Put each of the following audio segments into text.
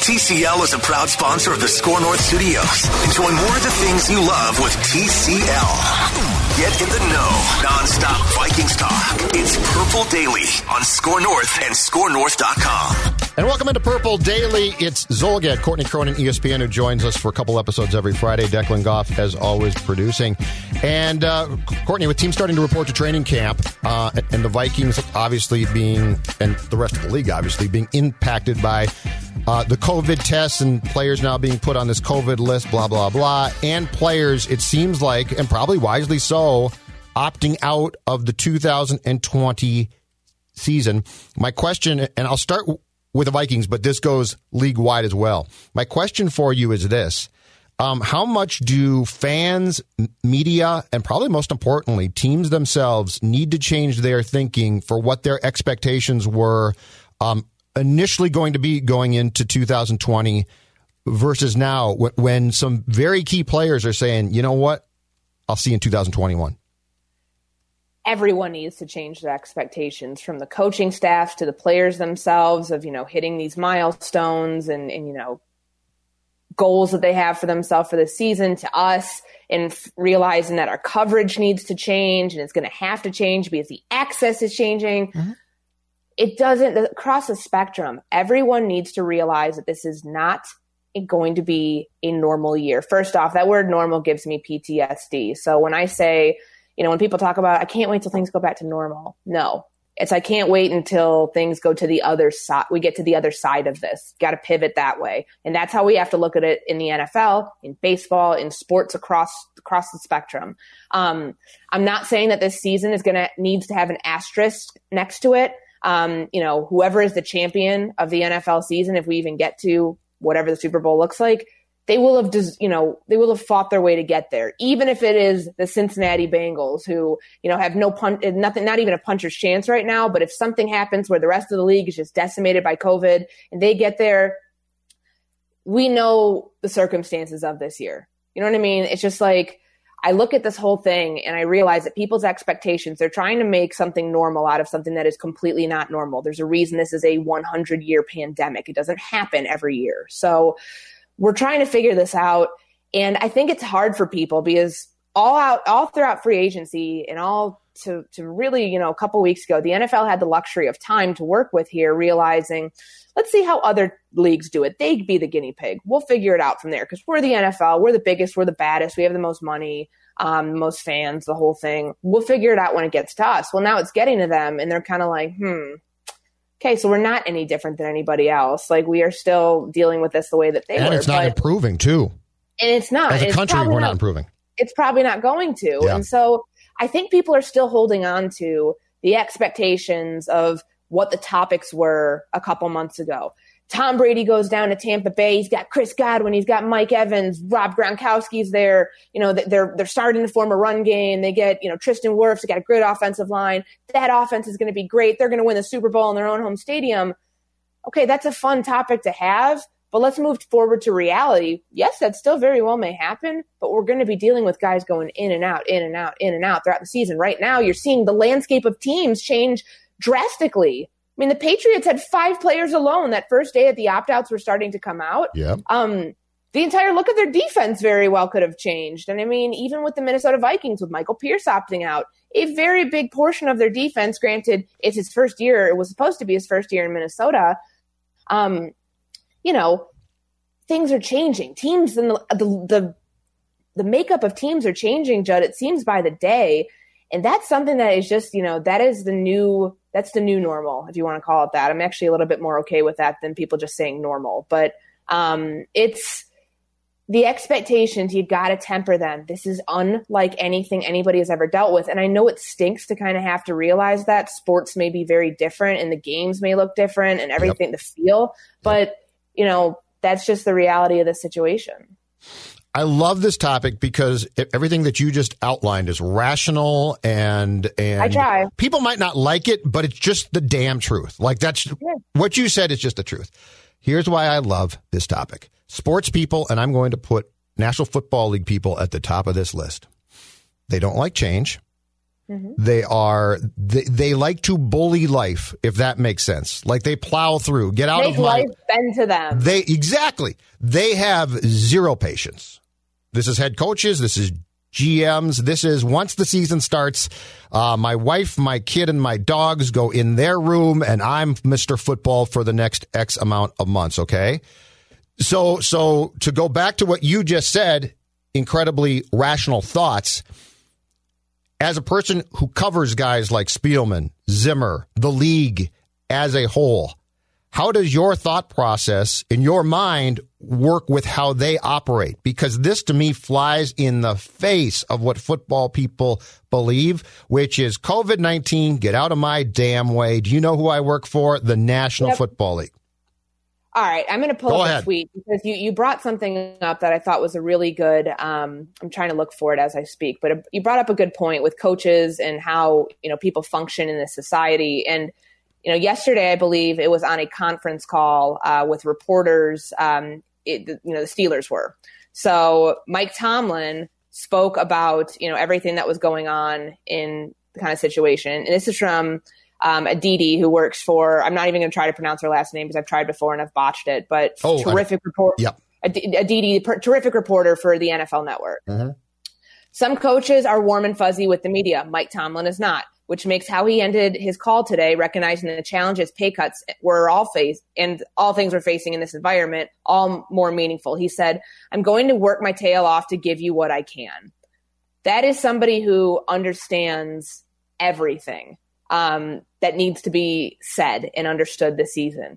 TCL is a proud sponsor of the Score North Studios. Enjoy more of the things you love with TCL. Get in the know. Non-stop Vikings talk. It's Purple Daily on Score North and ScoreNorth.com. And welcome into Purple Daily. It's Zolgad, Courtney Cronin, ESPN, who joins us for a couple episodes every Friday. Declan Goff, as always, producing. And Courtney, with teams starting to report to training camp, and the Vikings obviously being, and the rest of the league obviously being impacted by the COVID tests and players now being put on this COVID list, blah, blah, blah. And players, it seems like, and probably wisely so, opting out of the 2020 season. My question, and I'll start with the Vikings, but this goes league-wide as well. My question for you is this. How much do fans, media, and probably most importantly, teams themselves need to change their thinking for what their expectations were initially going to be going into 2020 versus now when some very key players are saying, you know what, I'll see you in 2021? Everyone needs to change their expectations, from the coaching staff to the players themselves, of, hitting these milestones and goals that they have for themselves for the season, to us, and realizing that our coverage needs to change, and it's going to have to change because the access is changing. Mm-hmm. It doesn't, across the spectrum, everyone needs to realize that this is not going to be a normal year. First off, that word normal gives me PTSD. So when I say, when people talk about, I can't wait till things go back to normal. No, it's, I can't wait until things go to the other side. We get to the other side of this. Got to pivot that way. And that's how we have to look at it in the NFL, in baseball, in sports across the spectrum. I'm not saying that this season needs to have an asterisk next to it. Whoever is the champion of the NFL season, if we even get to whatever the Super Bowl looks like, they will have fought their way to get there. Even if it is the Cincinnati Bengals, who, have nothing, not even a puncher's chance right now. But if something happens where the rest of the league is just decimated by COVID and they get there, we know the circumstances of this year. You know what I mean? It's just like, I look at this whole thing and I realize that people's expectations, they're trying to make something normal out of something that is completely not normal. There's a reason this is a 100-year pandemic. It doesn't happen every year. So we're trying to figure this out. And I think it's hard for people because all throughout free agency and all to really, a couple weeks ago, the NFL had the luxury of time to work with here, realizing, let's see how other leagues do it. They'd be the guinea pig. We'll figure it out from there because we're the NFL. We're the biggest. We're the baddest. We have the most money, most fans, the whole thing. We'll figure it out when it gets to us. Well, now it's getting to them and they're kind of like, okay, so we're not any different than anybody else. Like, we are still dealing with this the way that they were. And it's not improving, too. And it's not. As a country, we're not improving. It's probably not going to. Yeah. And so I think people are still holding on to the expectations of what the topics were a couple months ago. Tom Brady goes down to Tampa Bay. He's got Chris Godwin. He's got Mike Evans. Rob Gronkowski's there. They're starting to form a run game. They get, Tristan Wirfs. They got a great offensive line. That offense is going to be great. They're going to win the Super Bowl in their own home stadium. Okay, that's a fun topic to have, but let's move forward to reality. Yes, that still very well may happen, but we're going to be dealing with guys going in and out, in and out, in and out throughout the season. Right now, you're seeing the landscape of teams change drastically. I mean, the Patriots had 5 players alone that first day that the opt-outs were starting to come out. Yeah. The entire look of their defense very well could have changed. And I mean, even with the Minnesota Vikings, with Michael Pierce opting out, a very big portion of their defense, granted, it's his first year. It was supposed to be his first year in Minnesota. Things are changing. Teams and the makeup of teams are changing, Judd. It seems by the day. And that's something that is just, that's the new normal, if you want to call it that. I'm actually a little bit more okay with that than people just saying normal. But it's the expectations, you've got to temper them. This is unlike anything anybody has ever dealt with. And I know it stinks to kind of have to realize that sports may be very different and the games may look different and everything, the feel. But, that's just the reality of the situation. I love this topic because everything that you just outlined is rational and I try. People might not like it, but it's just the damn truth. Like what you said is just the truth. Here's why I love this topic. Sports people, and I'm going to put National Football League people at the top of this list. They don't like change. They like to bully life, if that makes sense. Like they plow through, get out Make of my life bend to them. They have zero patience. This is head coaches. This is GMs. This is once the season starts, my wife, my kid, and my dogs go in their room, and I'm Mr. Football for the next X amount of months. Okay. So to go back to what you just said, incredibly rational thoughts. As a person who covers guys like Spielman, Zimmer, the league as a whole, how does your thought process in your mind work with how they operate? Because this to me flies in the face of what football people believe, which is COVID-19, get out of my damn way. Do you know who I work for? The National Football League. All right, I'm going to pull up a tweet because you brought something up that I thought was a really good, I'm trying to look for it as I speak, but you brought up a good point with coaches and how, people function in this society. And, yesterday, I believe it was on a conference call with reporters, the Steelers were. So Mike Tomlin spoke about, everything that was going on in the kind of situation. And this is from Aditi, who works for, I'm not even going to try to pronounce her last name because I've tried before and I've botched it, but terrific reporter. Yep. Aditi, terrific reporter for the NFL Network. Mm-hmm. Some coaches are warm and fuzzy with the media. Mike Tomlin is not, which makes how he ended his call today, recognizing the challenges pay cuts were all faced and all things we're facing in this environment, all more meaningful. He said, I'm going to work my tail off to give you what I can. That is somebody who understands everything that needs to be said and understood this season.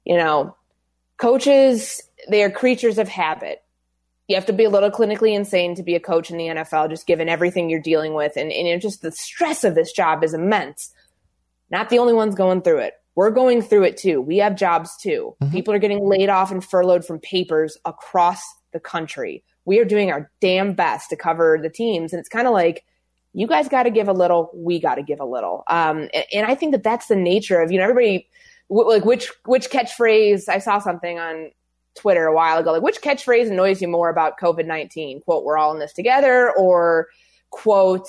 Coaches, they are creatures of habit. You have to be a little clinically insane to be a coach in the NFL, just given everything you're dealing with. And just the stress of this job is immense. Not the only ones going through it. We're going through it too. We have jobs too. Mm-hmm. People are getting laid off and furloughed from papers across the country. We are doing our damn best to cover the teams. And it's kind of like, you guys got to give a little, we got to give a little. And I think that that's the nature of, everybody, like which catchphrase, I saw something on Twitter a while ago, like which catchphrase annoys you more about COVID-19? Quote, we're all in this together, or quote,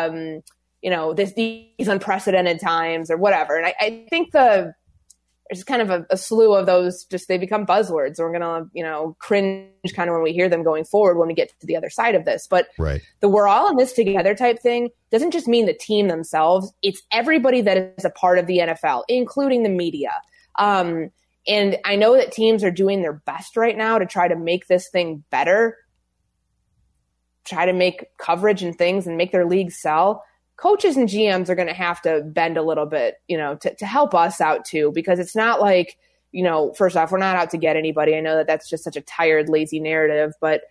these unprecedented times or whatever. And I think there's kind of a slew of those, just they become buzzwords. We're going to, cringe kind of when we hear them going forward when we get to the other side of this. But the we're all in this together type thing doesn't just mean the team themselves. It's everybody that is a part of the NFL, including the media. And I know that teams are doing their best right now to try to make this thing better, try to make coverage and things and make their league sell. Coaches and GMs are going to have to bend a little bit, to help us out too, because it's not like, first off, we're not out to get anybody. I know that that's just such a tired, lazy narrative, but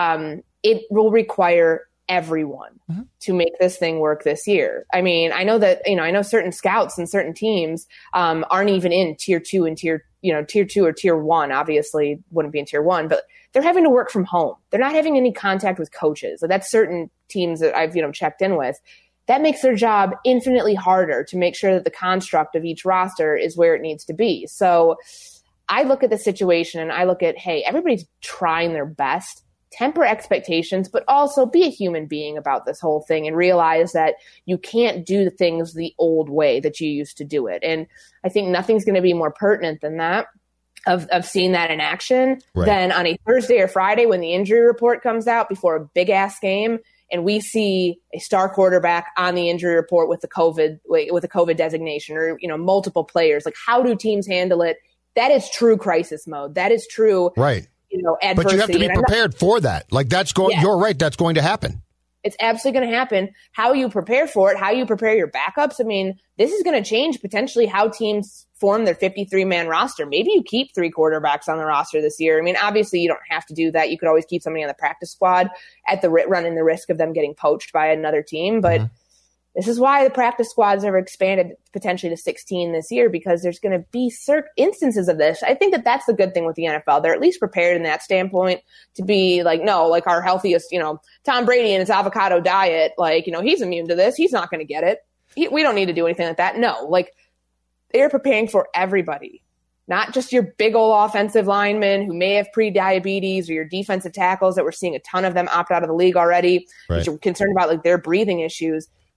it will require everyone to make this thing work this year. I mean, I know that, I know certain scouts and certain teams aren't even in tier 2 and tier 2 or tier 1, obviously wouldn't be in tier 1, but they're having to work from home. They're not having any contact with coaches. So that's certain teams that I've, checked in with. That makes their job infinitely harder to make sure that the construct of each roster is where it needs to be. So I look at the situation and I look at, hey, everybody's trying their best. Temper expectations, but also be a human being about this whole thing and realize that you can't do the things the old way that you used to do it. And I think nothing's going to be more pertinent than that, of seeing that in action, than on a Thursday or Friday when the injury report comes out before a big ass game and we see a star quarterback on the injury report with the COVID designation, or, multiple players. Like, how do teams handle it? That is true crisis mode. That is true. Right. Adversity. But you have to be prepared for that. Like that's going, You're right. That's going to happen. It's absolutely going to happen. How you prepare for it, how you prepare your backups. I mean, this is going to change potentially how teams form their 53-man roster. Maybe you keep 3 quarterbacks on the roster this year. I mean, obviously you don't have to do that. You could always keep somebody on the practice squad at the running the risk of them getting poached by another team. But this is why the practice squads have expanded potentially to 16 this year, because there's going to be certain instances of this. I think that that's the good thing with the NFL. They're at least prepared in that standpoint to be like, no, like our healthiest, Tom Brady and his avocado diet, like, he's immune to this. He's not going to get it. We don't need to do anything like that. No, like they're preparing for everybody, not just your big old offensive linemen who may have pre-diabetes, or your defensive tackles that we're seeing a ton of them opt out of the league already. Right. You're concerned about like their breathing issues.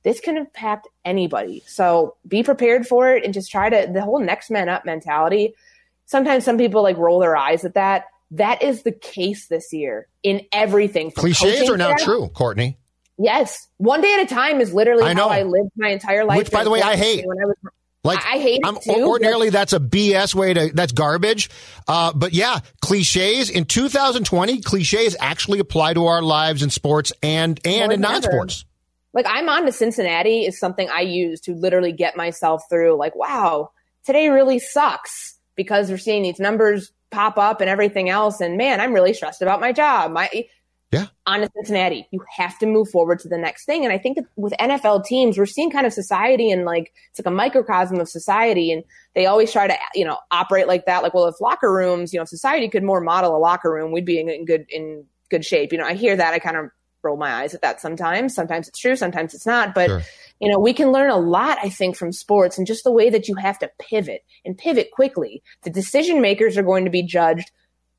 this can impact anybody. So be prepared for it and just try to, the whole next man up mentality. Sometimes some people like roll their eyes at that. That is the case this year in everything. Cliches are now true, Courtney. Yes. One day at a time is literally how I lived my entire life. Which, by the way, I hate. I hate it too. Ordinarily, that's a BS way that's garbage. But yeah, cliches in 2020, cliches actually apply to our lives in sports and in non-sports. Like, I'm on to Cincinnati is something I use to literally get myself through. Like, wow, today really sucks because we're seeing these numbers pop up and everything else. And man, I'm really stressed about my job. On to Cincinnati, you have to move forward to the next thing. And I think that with NFL teams, we're seeing kind of society and like, it's like a microcosm of society. And they always try to, operate like that. Like, well, if locker rooms, if society could more model a locker room, we'd be in good shape. I hear that. I kind of roll my eyes at that sometimes. Sometimes it's true. Sometimes it's not. But, sure. We can learn a lot, I think, from sports and just the way that you have to pivot and pivot quickly. The decision makers are going to be judged.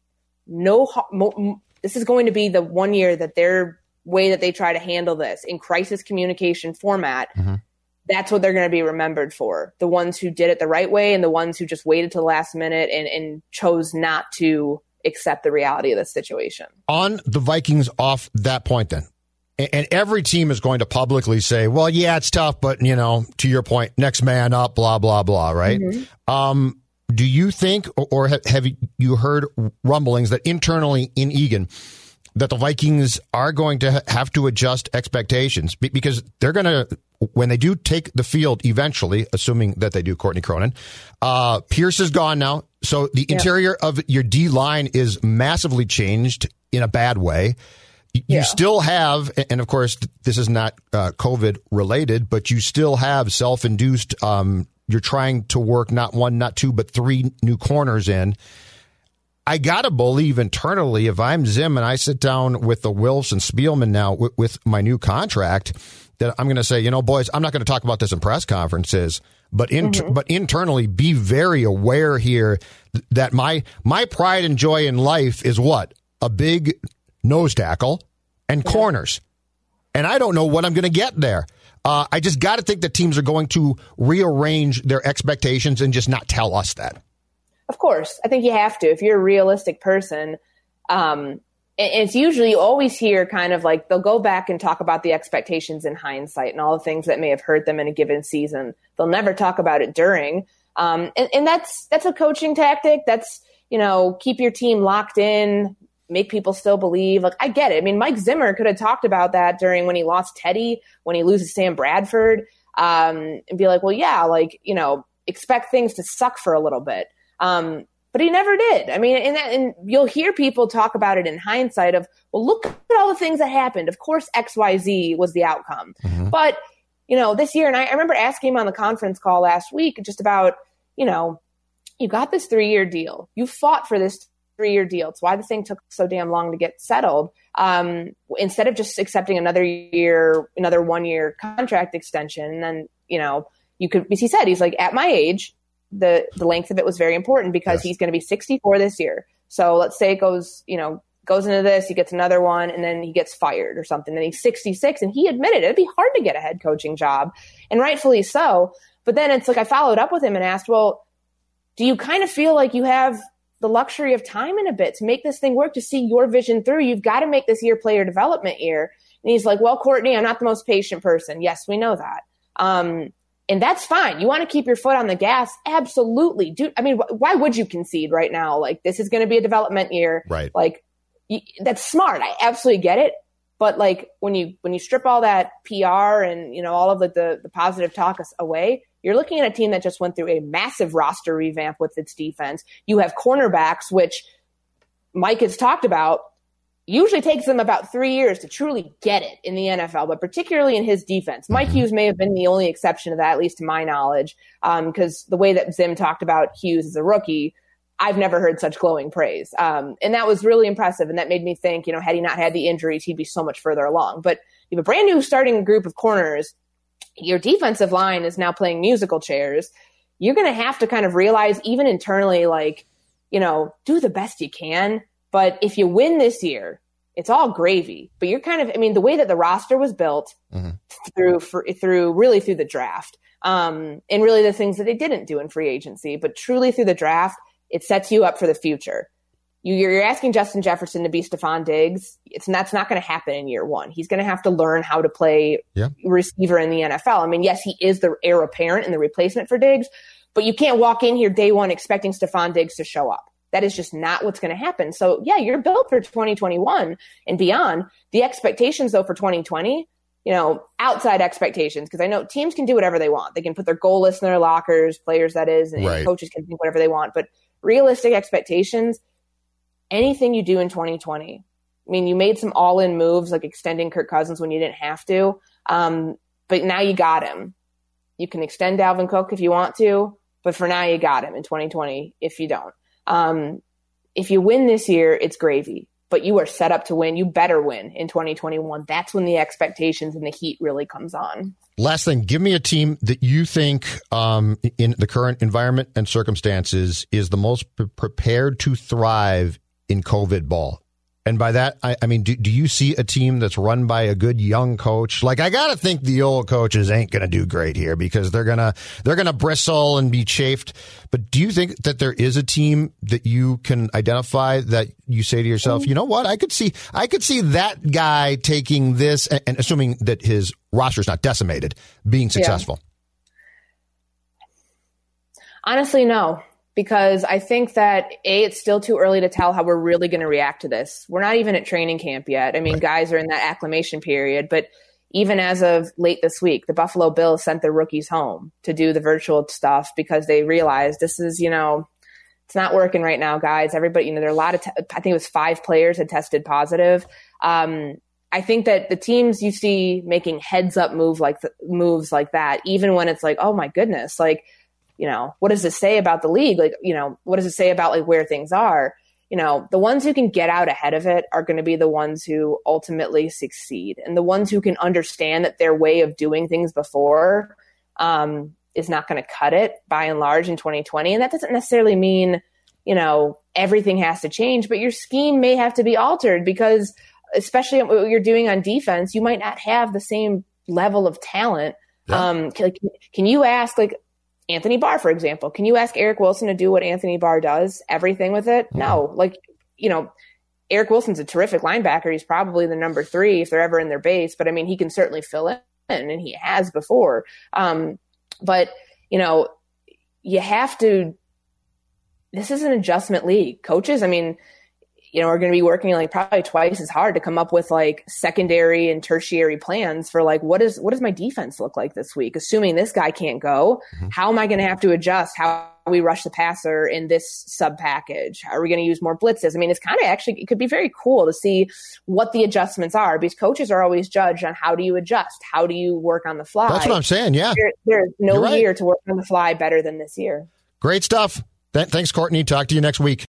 This is going to be the one year that their way that they try to handle this in crisis communication format. Mm-hmm. That's what they're going to be remembered for. The ones who did it the right way and the ones who just waited to the last minute and chose not to accept the reality of the situation. On the Vikings off that point then, and every team is going to publicly say, well, yeah, it's tough, but, to your point, next man up, blah, blah, blah, right? Mm-hmm. Do you think, or have you heard rumblings that internally in Egan, that the Vikings are going to have to adjust expectations? Because they're going to, when they do take the field eventually, assuming that they do, Courtney Cronin, Pierce is gone now. So the interior of your D-line is massively changed in a bad way. You still have, and of course, this is not COVID related, but you still have self-induced, you're trying to work not one, not two, but three new corners in. I got to believe internally, if I'm Zim and I sit down with the Wilfs and Spielman now with my new contract, that I'm going to say, boys, I'm not going to talk about this in press conferences, but internally be very aware here that my pride and joy in life is what? A big nose tackle and corners. And I don't know what I'm going to get there. I just got to think that teams are going to rearrange their expectations and just not tell us that. Of course. I think you have to. If you're a realistic person, and it's usually you always hear kind of like they'll go back and talk about the expectations in hindsight and all the things that may have hurt them in a given season. They'll never talk about it during. And that's a coaching tactic. That's, keep your team locked in, make people still believe. Like, I get it. I mean, Mike Zimmer could have talked about that during when he lost Teddy, when he loses Sam Bradford, and be like, well, yeah, like, expect things to suck for a little bit. But he never did. I mean, and you'll hear people talk about it in hindsight of, well, look at all the things that happened. Of course, XYZ was the outcome. Mm-hmm. But, this year, and I remember asking him on the conference call last week just about, you got this 3-year deal. You fought for this 3-year deal. It's why the thing took so damn long to get settled. Instead of just accepting another 1-year contract extension, and then, you could, as he said, he's like, at my age, the length of it was very important because he's going to be 64 this year. So let's say it goes into this, he gets another one, and then he gets fired or something. Then he's 66, and he admitted it'd be hard to get a head coaching job, and rightfully so. But then it's like I followed up with him and asked, well, do you kind of feel like you have the luxury of time in a bit to make this thing work, to see your vision through? You've got to make this year player development year. And he's like, well, Courtney, I'm not the most patient person. Yes, we know that. And that's fine. You want to keep your foot on the gas? Absolutely. Dude, I mean, why would you concede right now? Like, this is going to be a development year. Right. Like, that's smart. I absolutely get it. But like, when you strip all that PR and, all of the positive talk away, you're looking at a team that just went through a massive roster revamp with its defense. You have cornerbacks, which Mike has talked about. Usually takes them about 3 years to truly get it in the NFL, but particularly in his defense. Mike Hughes may have been the only exception to that, at least to my knowledge, because the way that Zim talked about Hughes as a rookie, I've never heard such glowing praise. And that was really impressive, and that made me think, had he not had the injuries, he'd be so much further along. But you have a brand new starting group of corners. Your defensive line is now playing musical chairs. You're going to have to kind of realize, even internally, like, do the best you can. But if you win this year, it's all gravy. But you're kind of, I mean, the way that the roster was built through the draft, and really the things that they didn't do in free agency, but truly through the draft, it sets you up for the future. You're asking Justin Jefferson to be Stephon Diggs. That's not going to happen in year one. He's going to have to learn how to play receiver in the NFL. I mean, yes, he is the heir apparent and the replacement for Diggs, but you can't walk in here day one expecting Stephon Diggs to show up. That is just not what's going to happen. So yeah, you're built for 2021 and beyond. The expectations though for 2020, outside expectations, because I know teams can do whatever they want. They can put their goal list in their lockers, players that is, and coaches can think whatever they want. But realistic expectations, anything you do in 2020, I mean, you made some all-in moves like extending Kirk Cousins when you didn't have to, but now you got him. You can extend Dalvin Cook if you want to, but for now you got him in 2020 if you don't. If you win this year, it's gravy, but you are set up to win. You better win in 2021. That's when the expectations and the heat really comes on. Last thing, give me a team that you think in the current environment and circumstances is the most prepared to thrive in COVID ball. And by that, I mean, do you see a team that's run by a good young coach? Like, I got to think the old coaches ain't going to do great here because they're going to bristle and be chafed. But do you think that there is a team that you can identify that you say to yourself, you know what, I could see that guy taking this and assuming that his roster is not decimated, being successful? Honestly, no. Because I think that, it's still too early to tell how we're really going to react to this. We're not even at training camp yet. I mean, guys are in that acclimation period. But even as of late this week, the Buffalo Bills sent their rookies home to do the virtual stuff because they realized this is, it's not working right now, guys. Everybody, there are a lot of, I think it was 5 players had tested positive. I think that the teams you see making heads up moves like that, even when it's like, oh my goodness, like, what does this say about the league? Like, what does it say about like where things are? The ones who can get out ahead of it are going to be the ones who ultimately succeed. And the ones who can understand that their way of doing things before is not going to cut it by and large in 2020. And that doesn't necessarily mean, everything has to change, but your scheme may have to be altered because especially what you're doing on defense, you might not have the same level of talent. Yeah. Can you ask like, Anthony Barr, for example, can you ask Eric Wilson to do what Anthony Barr does, everything with it? No. Like, Eric Wilson's a terrific linebacker. He's probably the number 3 if they're ever in their base, but I mean, he can certainly fill in and he has before. But, you have to, this is an adjustment league. Coaches, I mean, are going to be working like probably twice as hard to come up with like secondary and tertiary plans for like, what does my defense look like this week? Assuming this guy can't go, how am I going to have to adjust how we rush the passer in this sub package? Are we going to use more blitzes? I mean, it's kind of actually, it could be very cool to see what the adjustments are because coaches are always judged on how do you adjust? How do you work on the fly? That's what I'm saying. Yeah. There's no year to work on the fly better than this year. Great stuff. Thanks, Courtney. Talk to you next week.